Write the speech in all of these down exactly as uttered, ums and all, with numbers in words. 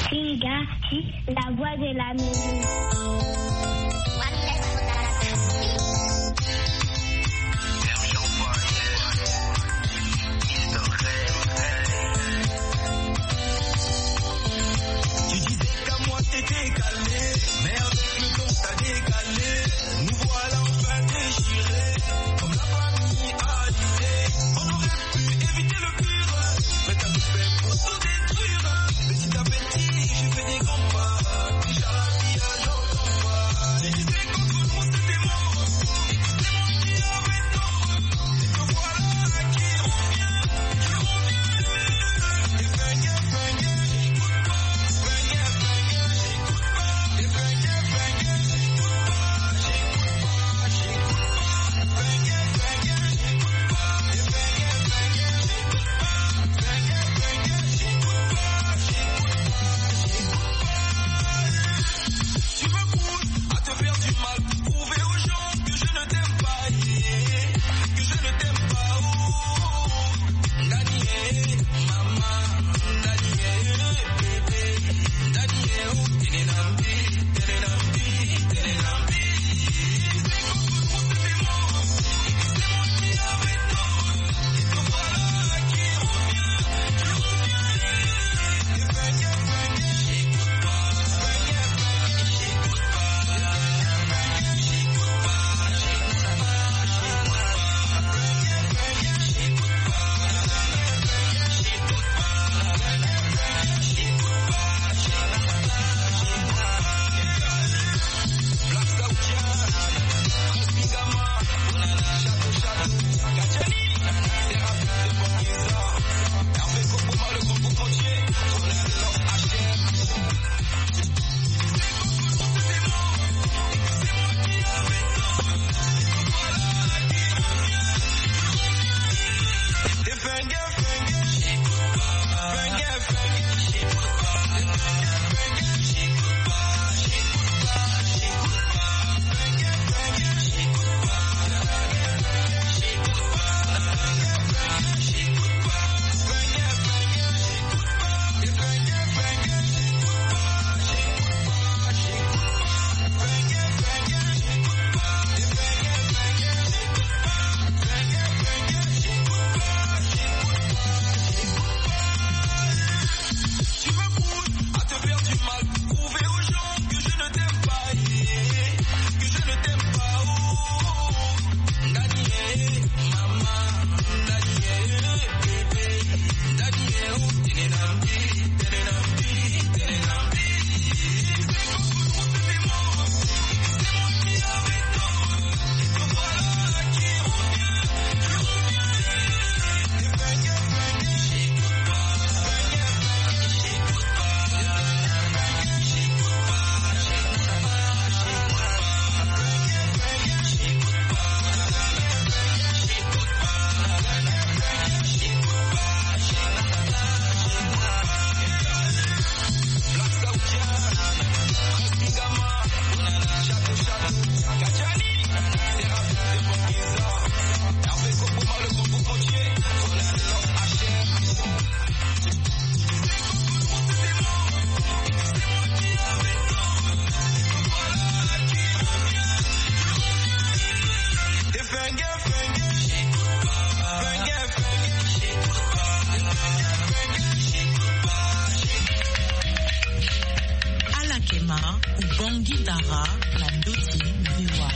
Singachi, la voix de la musique. Dara, la Doti, Viwa.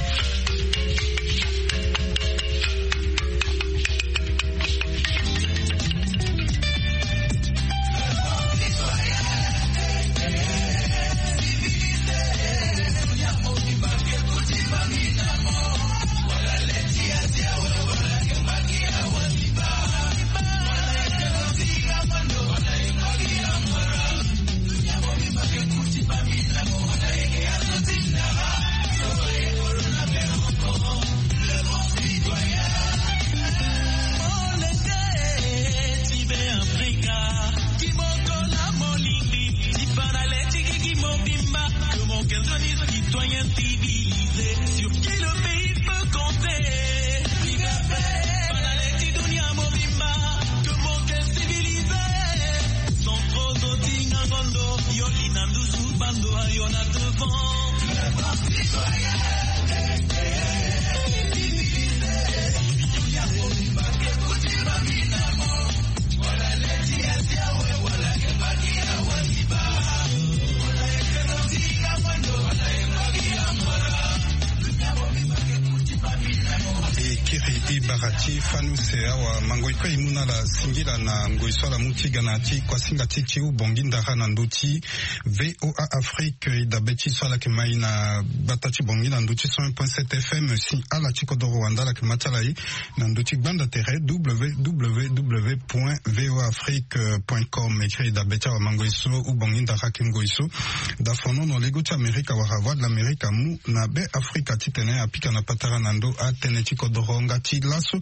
Now on a devant. Kiri Ibarati Fanuse awa mangoiko imuna la singila na ngoiso la mutiga na ti kwa singa titi u bonginda na nduti V O A Afrique idabeti swala kemai na batati bonginda nduti cent un point sept F M si ala chiko do Rwanda la kematala na nduti banda tere w w w point v o afrique point com ekri idabeti awa mangoiso u bonginda hake ngoiso da fono no lego ti Amerika wa hava de l'Amerika mu na be Afrika titene apika na patara nando a tene chiko do ngati laso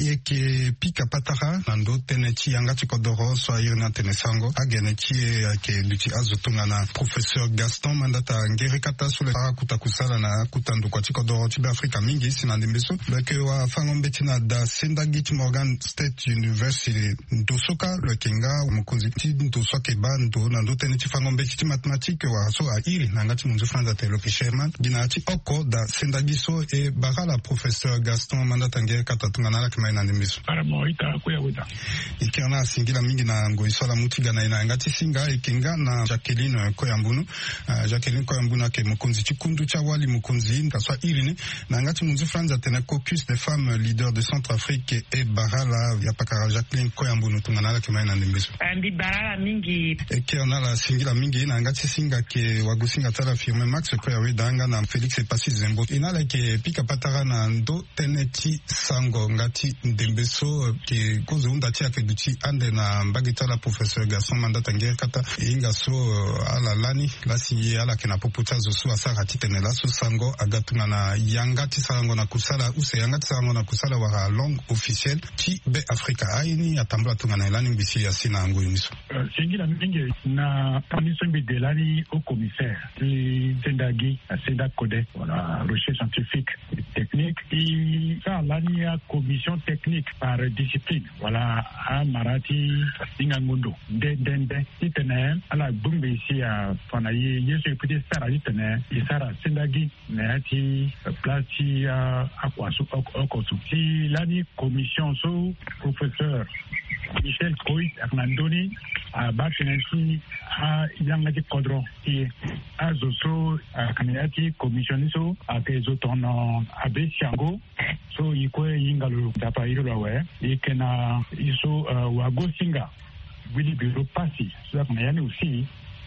yeke pika patara nando teneti yangati kodoro so irna tenesango ageneti yake duti azotunga na professeur Gaston Mandata ngere kata sule kuta kusala na kutandu kwa tikodoro tibe Afrika mingi sinandimbeso beke wa fangombeti na da Sendagit Morgan State University ndosoka le kenga mukunzi ti ndosoka bando nando teneti fangombeti ti mathématique wa so a iri nangati munzu franza telo Sherman ginati oko da Sendagiso e barala professeur Gaston Mandata tangere kata tungana la kama ina ndimiso para moita kuya wuta ikiona singila mingi na ngoisola mutiga na ina ngati singa ikinga na Jacqueline Koyambunu uh, Jacqueline Koyambunu ke mukunzi chikundu cha wali mukunzi nkaswa irini na ngati munzu franza tena caucus des femmes leaders de Centrafrique et barala ya pakara Jacqueline Koyambunu tungana la kama ina ndimiso ndi barala mingi ikiona la singila mingi na ngati singa ke wagusinga tala firme Max Koyawe danga na Felix Epasi Zembo inala ke pika patara na ndo teneti sango ngati ndembeso ke kozo unda tia ke duti ande na mbagita la professeur Gaston Mandata ngere kata inga so ala lani lasi ala kena poputa zo so asara titene la so sango agatunga na yangati sango na kusala use yangati sango na kusala wa langue officielle ti be Afrika aini atambula tunga na lani bisi ya sina ngo yimiso singira mingi na commission de lani au commissaire qui Sendagi Senda Code voilà recherche scientifique et technique et ça lani ya commission technique par discipline voilà a marati ingangondo de dende itene ala bumbe ici à fanaye yeso epite sara itene isara Sendagi nati plati a akwasu okosu si lani commission so professeur Michel Koit Arnandoni a batenenti a yangati kodro ti a zoso a kamiati commissioniso a kezo tono abe siango so ikwe yingalo dapa iro lawe ikena iso wago singa wili biro pasi so kana yani usi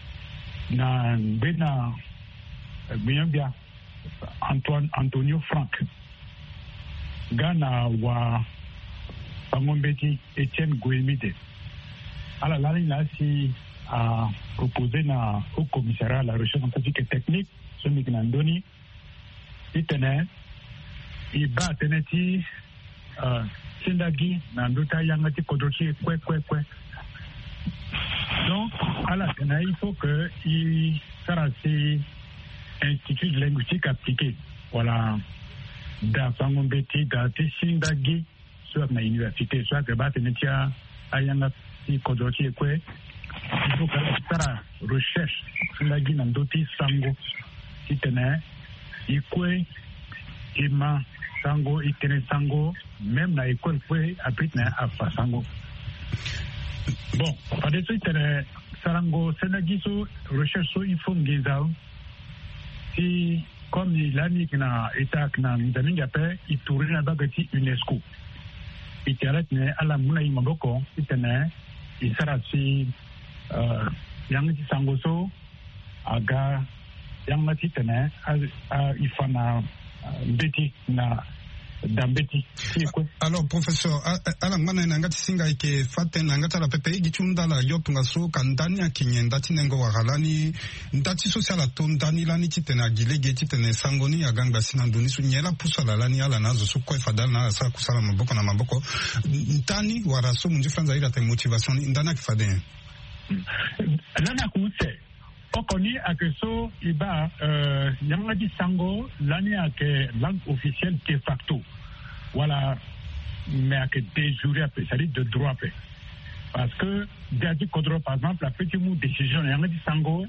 na bena biambia Antoine Antonio Frank Gana wa Pangombeti Etienne Goemide. Alors là, il a aussi à proposer na, au commissariat à la recherche scientifique et technique, ce Mignandoni, il tenait, il bat teneti, Sendagi, Nandota Yangati Kodochi, kwe kwe kwe. Donc, à la tenait, il faut que il s'arrête institut de linguistique appliqué. Voilà. Da Pangombeti, da Sendagi, soit na université, soit que bat netia ayanga si kodoti ekwe il faut que ça recherche la gina ndoti sango itene ikwe ima sango itene sango même na école kwe apit na afa sango bon par des suite sarango senagiso recherche so il faut ngizao si comme l'année na état na ndaminga pe ituri na bagati UNESCO itialetne ala muna imaboko itene isarasi uh, yangati sangoso aga yangati tene a ifana beti na dambeti. Alors professeur, ala ngana nangati singa ike fate nangata la pepe gichunda la yotunga so kandani akinyenda tinengo wagalani ndati social atondani lani titena gilege titene sangoni aganga sinandoni sunyela pusala lani ala nazo so kwa fadala na sa kusala maboko na maboko ntani waraso munji franza ila te motivation ndana kifade lana kuse okoni akeso iba euh yangati sango lani ake langue officielle de facto voilà mais ake de jure après ça dit de droit après parce que Diadi Kodro par exemple la petit mot décision yangati sango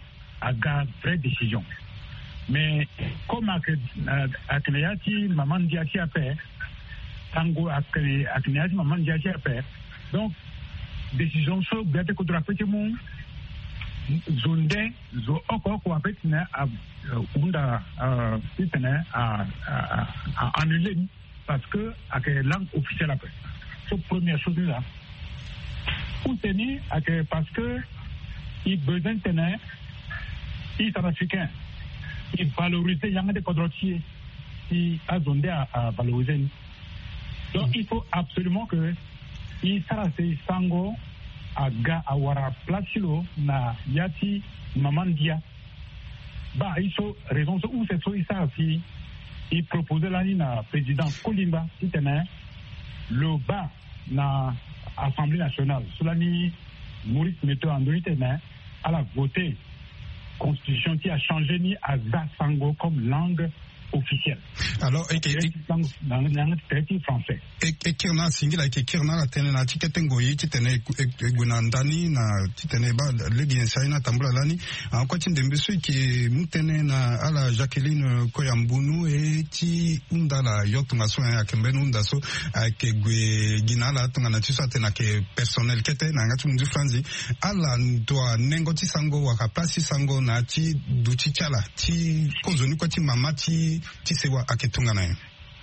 aga vraie décision. Mais comme Akneyati, maman Diati a fait, Tango Akneyati, maman Diati a fait, donc, décision sur Biate Kodrapetimon, Zonde, Zo Oko, Koapetine, à Unda, à annuler, parce que, avec la langue officielle après. C'est la première chose là. Pour tenir, parce que, il besoin de tenir, il est africain. Il valorise les gens de Kodrotier qui a zonde à valoriser. Donc il faut absolument que il s'arrête sango à ga awara placilo na yati mamandia. Bah il faut raison où c'est ça il s'arrête il proposait la ligne à président Kolimba qui tenait le bas na Assemblée nationale. Cela ni Maurice Meto Andoni tenait à la voter constitution qui a changé ni à Sango comme langue officielle. Alors, et dans la langue française. Et qui a singila qui qui na tene na tiketengoyi tene gunandani na tene ba legi saina tambula lani en quoi tindembesu qui mutene na ala Jacqueline Koyambunu et ti undala yotunga so ya kembenu ndaso ke ginala tunga na tisa tena ke personnel kete na ngatu ndu franzi ala ndo nengo ti sango waka pasi sango na ti duti chala ti kozoni kwa ti mama ti ti sewa aketunga na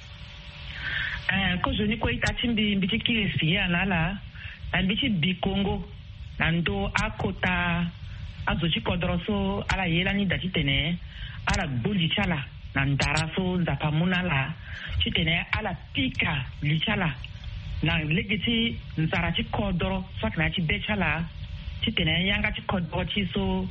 eh kozoni kwa itatimbi mbikiki siya nala ambiti bikongo nando akota azochi kodroso ala yela ni dati tene ala boli chala nandaraso nzapamuna la chitene ala pika lichala na legiti nzarati kodro sakna chi bechala chitene yanga chi kodro chi so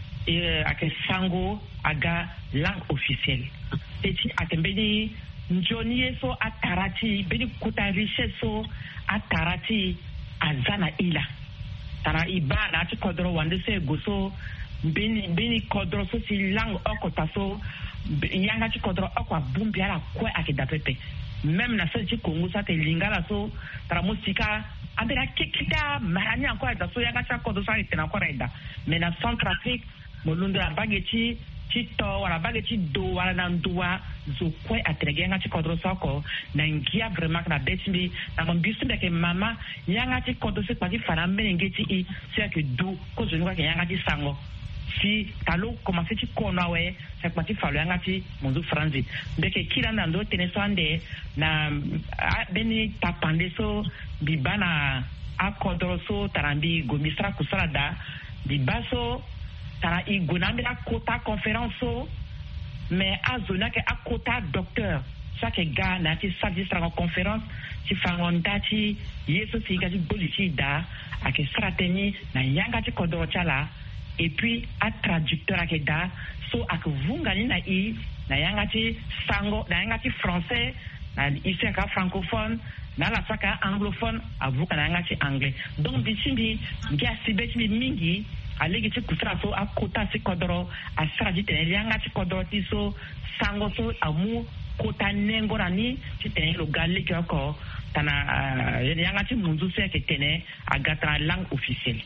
e ake sango aga langue officielle eti akembeni njoni so atarati beni kuta richesse so atarati azana ila tara ibana chi kodro wande se goso beni beni kodro so si langue okota so yanga chi kodro okwa bumbi ala kwe akidapepe même na senti Congo ça te lingala so tara musika andera kikita marani encore da so yanga cha kodro sa itena encore ida mais na Centrafrique molundu la bageti chito wala bageti do wala nandua zo kwe atrege yanga chi kodro sa ko na ngia vraiment na betimi na mbisu ndeke mama yanga chi kodro se kwati fana menengeti i c'est que do ko zo ngwa yanga chi sango si talo commencer ci konawe c'est parti fallu ngati mundu franzi ndeke kila nando tenesande na beni tapande so bibana akodro so tarambi gomistra kusalada bibaso tara igonambira kota conférence so mais azona ke akota docteur chaque gars na ti sadistra en conférence ci fangondati yeso ci gati bolisi da ake strateni na yanga ci kodro chala et puis à traducteur à Keda so ak vungani na i na yangati sango na yangati français na ici ka francophone na la saka anglophone avuka na yangati anglais donc bichimbi ngia sibeti mingi alegi ti kusra so akota si kodoro a traduite yangati kodoro ti so sango so amu kota nengo rani ti tene lo galle ko tana yangati munzu se ke tene agatra langue officielle.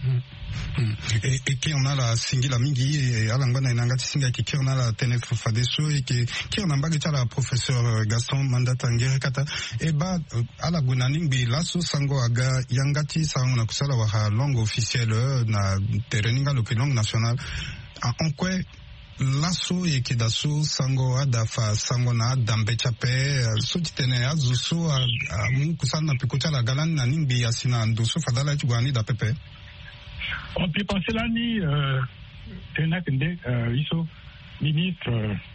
Et, et qui en a la singila mingi et alangana inangati singa qui qui en a la tenef fadeso et qui qui en a bagita la professeur Gaston Mandata ngere kata et ba ala gunaning bi laso sango aga yangati sango na kusala wa langue officielle na tereninga lo langue nationale en quoi laso et qui daso sango adafa sango na dambe chape so titene azuso a mu kusana pikuta la galani na nimbi asina ndoso fadala chugani da pepe. On peut penser là ni Tena Kende, Iso, ministre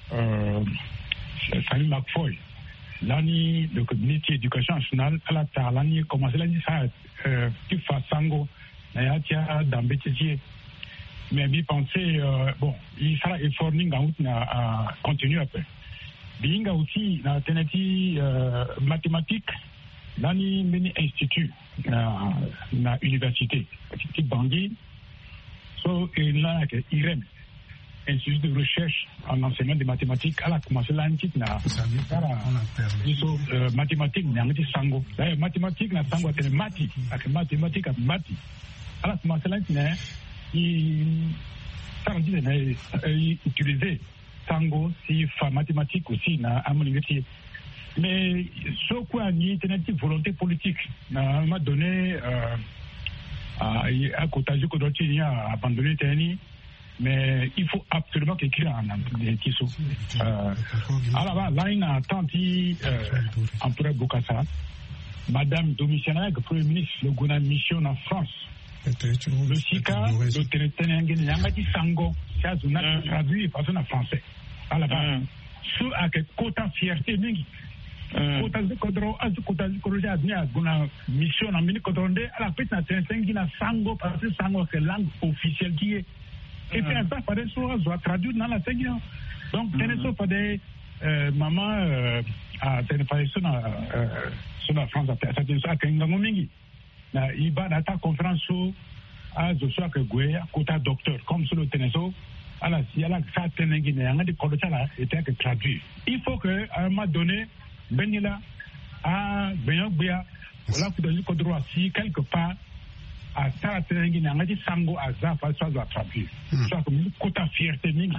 Sally McFoy, là ni le comité d'éducation nationale à la tard, là ni commencé là ni ça, qui fait sango, là y a tia d'ambétier. Mais bien penser, bon, il sera effort ni gaout na continue après. Bien aussi na tenati mathématiques. Là ni mini institut na na université, petit Bangui. So, et là, I R E M, Institut de recherche en enseignement des mathématiques, à la commencé là, na so mathématiques, na ngati sango. Là, mathématiques na sango tene mati, ak mathématiques ak mati. À la commencé là, na i ça veut dire utiliser sango si fa mathématique aussi na amoningati mais ce quoi ni tenait volonté politique na m'a donné euh, à à Kotaji Kodoti a abandonné Teni mais il faut absolument qu'écrire en anglais qui sont euh, alors là il a tenté Empereur Bokassa Madame Domitiana que Premier ministre le gouvernement mission en France le Sika le Ténétenengé Yangati Sango ça a traduit par en français alors sur à que quota fierté mingi quota de Kodro à quota de Kodro a bien guna mission en mini Kodronde à la petite Ténétenengé na Sango parce que Sango c'est langue officielle qui est et puis ça par des choses doit traduire dans la Ténétenengé donc Ténétenengé par des maman à Ténétenengé sur sur la France à Ténétenengé à Kengango mingi na iba data conférence à je sois que Gouya quota docteur comme sur le Ténétenengé alors si elle a ça Ténétenengé n'a de Kodro là était que traduit il faut que à un moment donné Benila à Benyogbia voilà que dans Kodro si quelque part à ça Ténétenengé n'a de Sango à ça face à traduire soit comme quota fierté mingi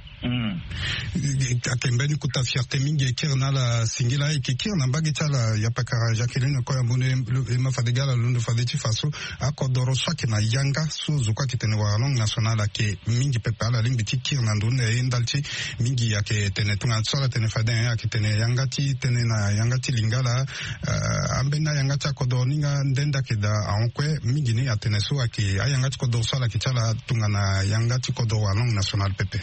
akembeni kuta fierté mingi ekirna la singila ekikirna bagitala ya pakara Jacqueline ko yambone ma fadegala lundo fadeti faso akodoro swaki na yanga suzu kwa kitene wa langue nationale ke mingi pepe ala limbiti kirna ndune indalti mingi yake tene tunga sola tene faden ya kitene yangati tene na yangati lingala uh, ambena yangati akodoro ninga ndenda kida ankwe mingi ni atene so ake ayangati kodoro sola kitala tunga na yangati kodoro wa langue nationale pepe.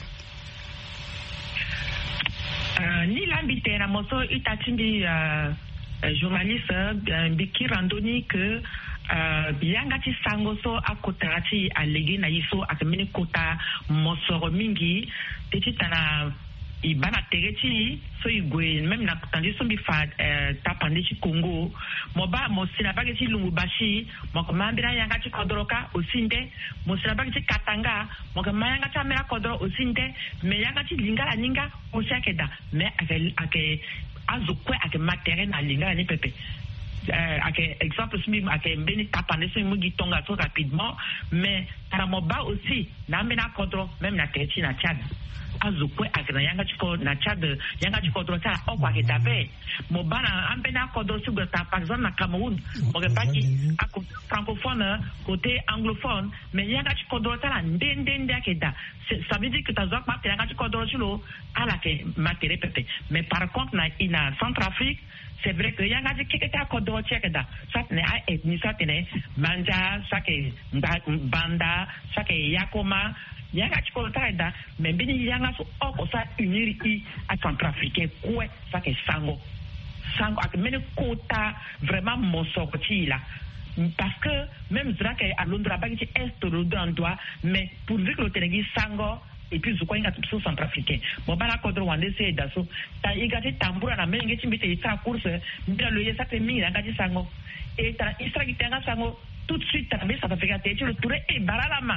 Uh, ni l'ambité na moso itatindi uh, uh, journaliste uh, biki randoni que uh, biangati sangoso akotati alegi na iso akamini kota mosoro mingi tetitana ibana tegeti so igwe même na tandi so bi fa uh, tapandi ci Congo moba mosina bageti lumbubashi mokomambira yangati kodoroka osinde mosina bageti katanga mokomanga tamera kodoro osinde me yangati lingala ninga osiakeda me ake ake azokwe ake matériel na lingala ni pepe Uh, ake exemple sumi ake mbeni tapane so mugi tonga so rapidement mais taramoba aussi na mbena kodro même na teti na Tchad azukwe ake na yanga chiko na Tchad yanga chiko kodro ta okwa ke tape mobana ambena kodro sur par exemple na Cameroun mo ke paki ako francophone côté anglophone mais yanga chiko kodro ta ndende ndake da ça veut dire que ta zok ma yanga chiko kodro chulo ala ke matériel pepe mais par contre na ina Centrafrique c'est vrai que yanga di keketa kodro chekeda satne a ethnie satne manja sake banda sake yakoma yanga chiko taida mais bini yanga so oko sa unir i a Centrafricain kwe sake sango sango ak mene kota vraiment mosokoti là parce que même zraka à Londres ba ki est le doigt mais pour dire que le Ténétenengé sango et puis je crois qu'il y a tout centrafricain bon bana kodro wande c'est daso ta igati tambura na menge chimbite ita course ndira le yesa te mingi ngati sango et ta isra kitanga sango tout de suite ta mais ça va faire te le touré et baralama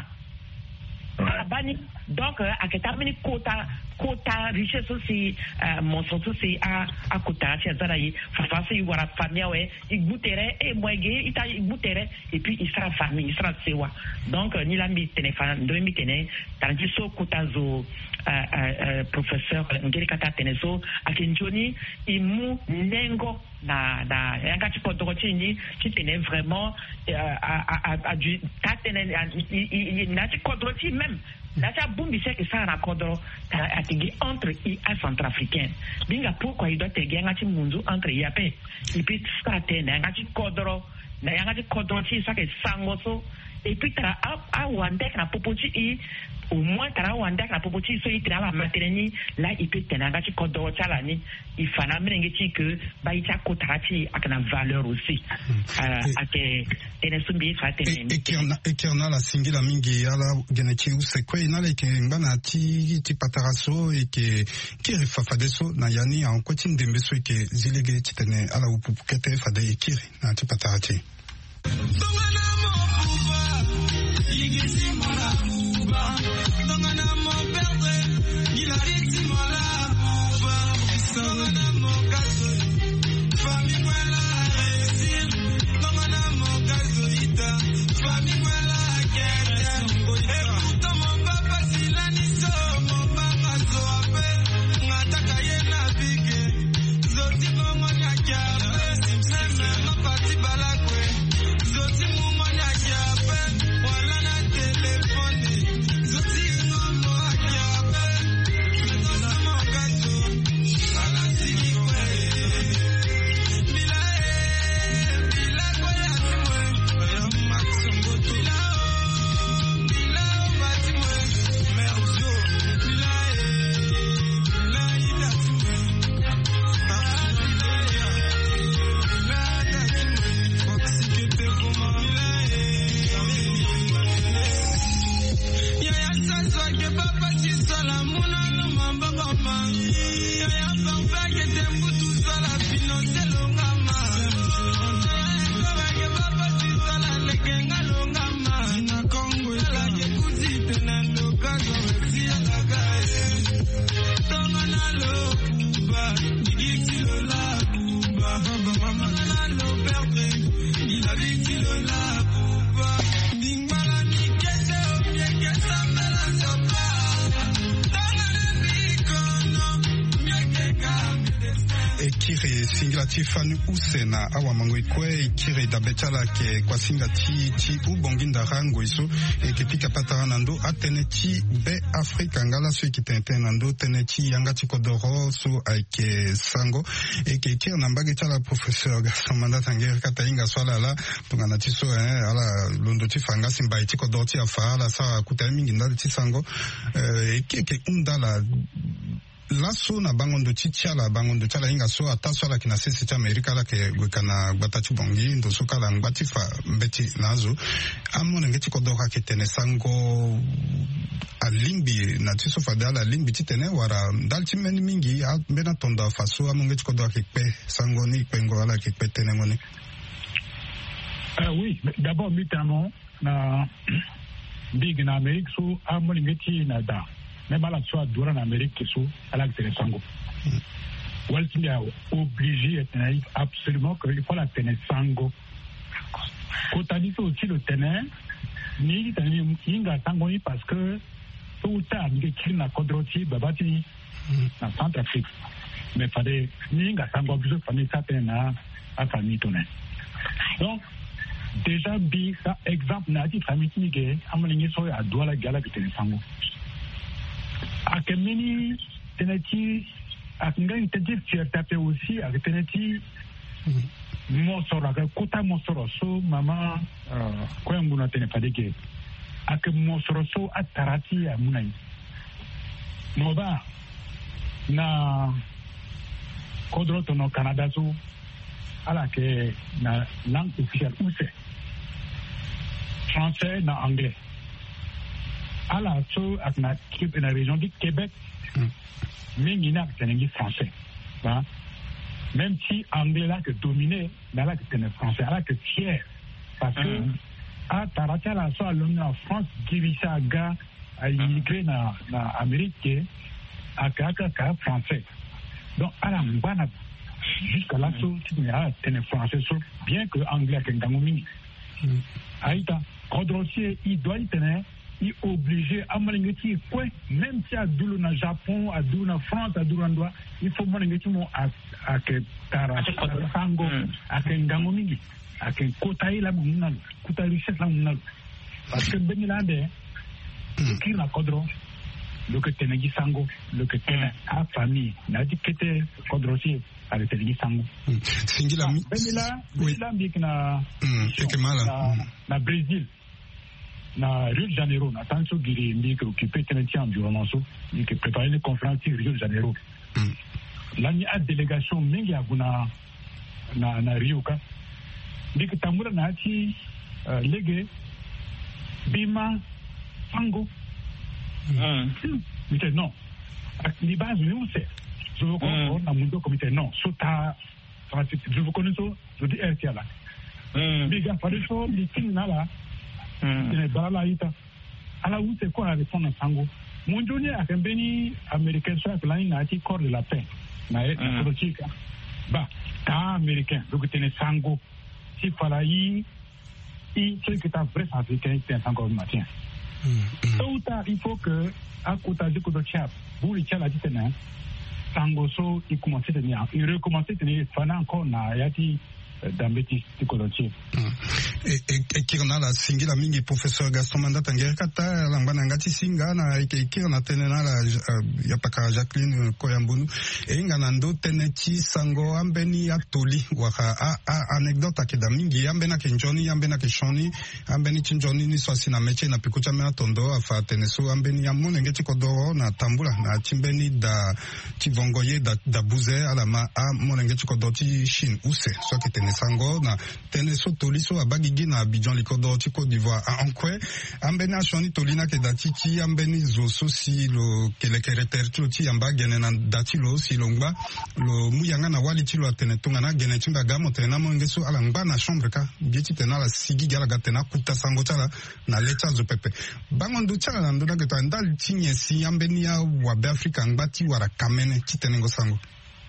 abani donc à que terminer quota quota richesse aussi mon surtout c'est à à quota c'est ça là il faut passer voir famille ouais il goûterait et moi gay il t'a goûterait et puis il sera famille il sera sewa donc ni la mi téléphone de mi téné tandis so quota zo professeur ngeli kata teneso akinjoni imu nengo na na yanga ti kodoro chini ti tene vraiment a a a du ta tene na ti kodoro ti même na ta bumbi c'est que ça na kodoro ta atigi entre i a centrafricain binga pourquoi il doit te yanga ti munzu entre i ape et puis ça tene yanga ti kodoro na yanga ti kodoro ti ça que sangoso et puis tra a a wandek na popoti i au moins tara wanda na popoti so itira la maternité là il peut tenir ngati kodoro chala ni il fana mengeti que ba ita kotati akana valeur aussi ake tene sumbi fa tene et qui en a et qui en a la singila mingi ala geneti use ko ina le ke ngana ti ti pataraso et que qui fa fadeso na yani en kwati ndembe so ke zilege tene ala upukete fa de kiri na ti patarati Kire singilati fanu usena awa mango ikwe kire da betala ke kwa singati ti ubonginda rango iso e ke pika patara nando atene ti be Afrika ngala so ki tenten nando tene ti yangati kodoro so aike sango e ke kire nambage tala professeur Gaston Manda Tanguer kata inga swala la tungana ti so eh ala londo ti fanga simba ti kodoro ti afa la sa kuta mingi ndali ti sango e ke ke undala laso na bangondo chichiala bangondo chala inga so ataso la kina sisi cha Amerika la ke gwekana gbatachi bongi ndo so kala ngbati fa mbeti nazo amone ngeti kodoka ke tene sango alimbi na tiso fadala alimbi titene wara dalchi meni mingi bena tonda faso amone ngeti kodoka ke pe sango ni pengo ala ke pe tene ngone. Euh, oui, d'abord mitano na big na Amerika so amone ngeti na da même à la soit durant l'Amérique qui sont à la Ténésango. Walti est obligé absolument qu'il faut la Ténésango. Quand on dit aussi le Téné, ni Inga Tangoni parce que tout le temps, il y a une Kodroti, Babati, dans Centrafrique. Mais il fallait ni Inga Tango, il fallait ça à famille tonne. Donc, déjà, bi, ça, exemple, n'a dit famille Nigé, à mon ligne, soit à Douala Gala de Ténésango. Akemini teneti akinga tenti fierté aussi avec teneti mosoro ka kota mosoro so mama ko yanguna tene fadeke ak mosoro so atarati amunai moba na kodroto no Canada so ala ke na langue officielle ou c'est français na anglais. À la so à la la région du Québec, mais il n'y a que des français. Même si anglais là que dominé, là là que c'est français, là que fier, parce que à Tarata la so à en France, Givisa ga a immigré na na Amérique, à Kaka français. Donc à la mbana jusqu'à là so tu n'as pas français so bien que anglais que ngangumi. Aïta, Kodrossier il doit y tenir. Il est obligé à malingeti quoi même si à Doulou na Japon à Doulou na France à Doulou na il faut malingeti mo à à que tara sango à que ngango mingi à que kotai la munal kotai richesse la munal parce que benilande qui na kodro le que tenegi sango le que tena a famille na dit que te kodrosi à le tenegi sango singila benila benila mbikna ekemala na Brésil na Rio de Janeiro, na tanso giri mbi occupé tenenti environnement so, ni que préparer une conférence sur Rio de Janeiro. Là ni a délégation mingi aguna na na Rio ka. Ni que tamura na ti lege bima sango. Mm. Mais non. Ni base ni c'est. Je veux qu'on na mundo comité non. So ta je vous connais so, je dis R T là. Mais gars pas de so ni tin là. Mm. Balala ita ala où c'est quoi avec son sango mon joni a kembeni américain soit là na ti corps de la paix na politique ba ta américain donc tene sango si fala yi i ce que ta vrai africain c'est sango matin tout à il faut que à côté de côté chap pour les chala ti tene sango so il commence à tenir il recommence à tenir fana encore na yati d'ambeti tikolochi e e kirna la singila mingi professeur Gaston Manda Tanguer kata lambana ngati singa na e kirna tenena la ya paka Jacqueline Koyambunu e ngana ndo teneti sango ambeni atoli waka a, a anecdote akeda mingi ambena ke njoni ambena ke shoni ambeni chinjoni ni swasi na meche na pikucha me atondo afa teneso ambeni amune ngeti kodoro na tambula na chimbeni da chivongoye da da buze ala ma a mone ngeti kodoti shin use so ke tene sango na tene so toliso abagigi na Abidjan likodo ti Côte d'Ivoire a onkwe ambeni ashoni tolina ke dati ti ambeni zo so si lo kele kere tertilo ti amba gene na dati lo si longba lo muyanga na wali ti lo atene tonga na gene ti gamo tene na monge so ala ngba na chambre ka bieti tena la sigi gala gatena kuta sango tala na lecha zo pepe bango ndu tala na ndola geta ndal tinye si ambeni ya wa be Afrika ngbati wara kamene ti tene ngo sango.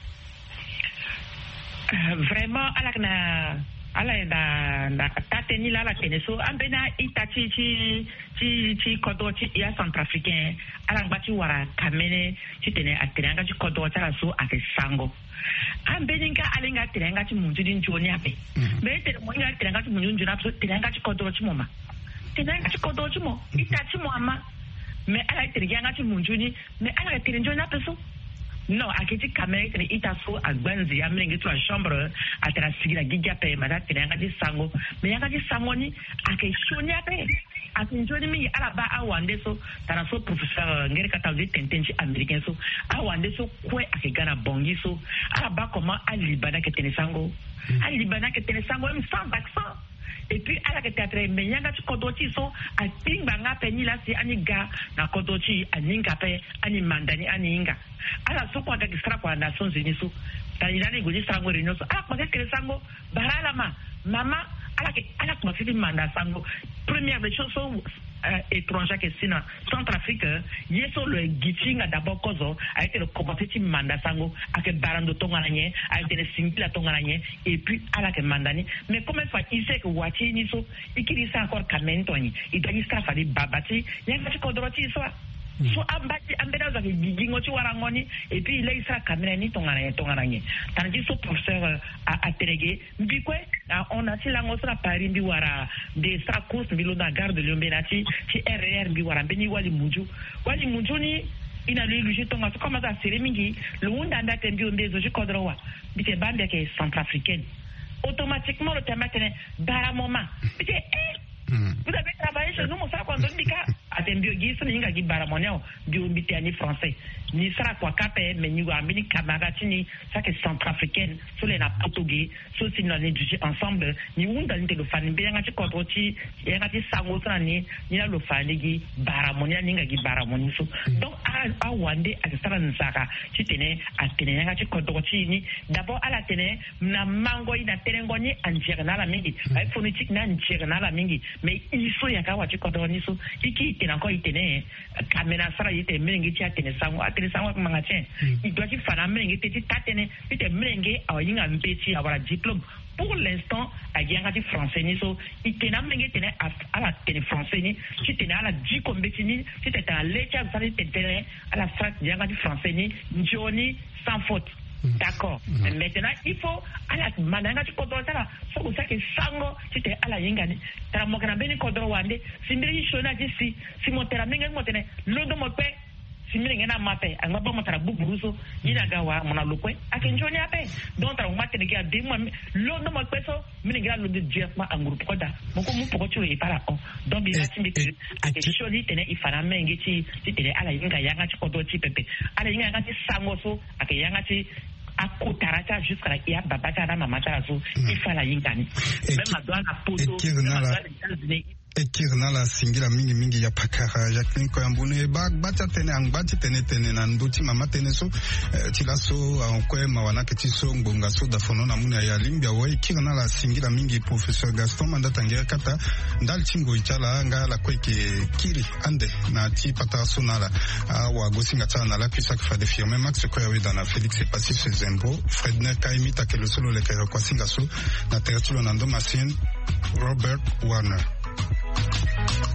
Vraiment ala na ala na na tateni la la tene so ambena itachi chi chi chi kodo chi ya centrafricain ala ngbati wara kamene ti tene atenanga chi kodo tala so ake sango ambeninga alenga tenanga chi munju din joni ape me te mo nga tenanga chi munju na so tenanga chi kodo chi moma tenanga chi kodo chi mo itachi mo ama me ala tenanga chi munju ni me ala tenanga na peso. Non, à qui kamé que ita so agbanzi amenge to la chambre à tra sigila giga pe mata tenanga di sango me yanga di sango ni ake shonya pe ake joni mi ala ba awande so tara so professeur ngere kata di tentenchi américain so awande so kwe ake gana bongi so ala ba comment à libana que tene sango à libana que tene sango même sans accent. Et puis à la théâtre mais yanga ci kodoti so a timba nga pe ni la si ani ga na kodoti aninga pe ani mandani ani inga ala so kwa extra kwa Nations Unies so tanina ni gudi sango reno so ala kwa ke sango barala ma mama ala ke ala kwa fili manda sango première des choses so euh, étrangère que c'est na Centrafrique yeso le gichinga d'abord kozo a été le compétitif manda sango avec barando tongananye a été le singila tongananye et puis ala ke mandani mais comment fois il sait que wati ni so ikiri sa encore kamentoni il doit jusqu'à faire babati yanga ci kodroti so so ambati ambena za gigingo ci warangoni et puis il isa kamera ni tongananye tongananye tandis so professeur a aterege mbikwe on a ti lango sa Paris bi wara de sa course bi lo na gare de Lombenati ci R R bi wara beni wali muju wali muju ni ina lui lui tonga so comme ça sérimingi le wunda ndate mbi onde zo ci kodrowa bite bande ke centrafricaine automatiquement le thème est bara moment bite eh vous avez travaillé chez nous mon frère quand on dit ka atembio gi so ninga gi bara moneo bi ombite ani français ni sera kwa kape mais ni wa mini camarade ni ça que centrafricaine so les na portugais so si nous étudier ensemble ni wunda ni te lo fani be nga ci kodroti nga ci sango sana ni ni na lo fani gi bara moneo ninga gi bara moneo so donc a a wande a sara nsaka ci tene a tene nga ci kodroti ni d'abord à la tene na mango ina terengo ni anjere na la mingi ay phonétique na anjere na la mingi mais il faut yaka wa ci kodroni so iki tena ko itene kamera sara yite mengi ci atene sango atene sango manga tien il doit ci fana mengi te ci tatene ite mengi awinga mpeti awara diplôme pour l'instant a yanga di français ni so itena mengi tene à la tene français ni ci tene ala di kombetini ci tene à lecha sari tene à la France yanga di français ni njoni sans faute. D'accord. Mm-hmm. Maintenant, il faut à la mananga ci kodro tala so ko sake sango cite ala yingani tara mo kana beni kodro wande simbiri shona ci si si mo tera menga mo tene lodo mo pe simbiri ngena mape anga ba mo tara buburuso ina gawa mona lokwe akenjoni ape donc tara mo tene ga de mo lodo mo pe so mini ga lodo jet ma anguru koda mo ko mo poko ci e para on donc bi lati mi akeshoni tene ifana mengi ci ci tene ala yinga yanga ci kodro ci pepe ala yinga ga ci sango so akayanga ci akotarata jusqu'à la ia babata na mamata so il faut la yingani même à droite la poto ekirna la singira mingi mingi ya pakara Jacqueline Koyambune ba bata tene angbati tene tene na nduti mama tene so tilaso ankwe mawana ketiso ngonga so da fono na muna ya limbia wa ekirna la singira mingi professeur Gaston Mandata ngera kata ndal chingo ichala nga la kweke kiri ande na ti pata so na la wa gosinga tsana la pisa que fa de firme Max Koyawe dans la Félix et passif chez Zembo Fredner Kaimita ke le solo le kere kwa singa so na tertulo nando machine Robert Warner.